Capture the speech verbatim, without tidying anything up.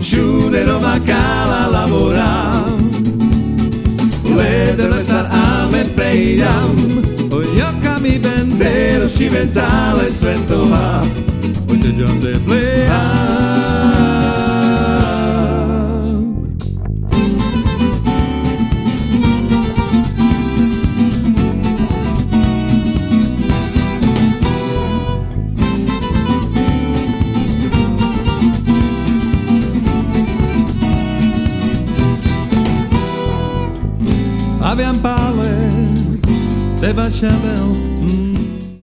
Všude rovnaká lavora, vedere sarame prejdam, ojakami ben vero šivenzale svetova, oteđam te plejam. Aviam pale, teba šabel,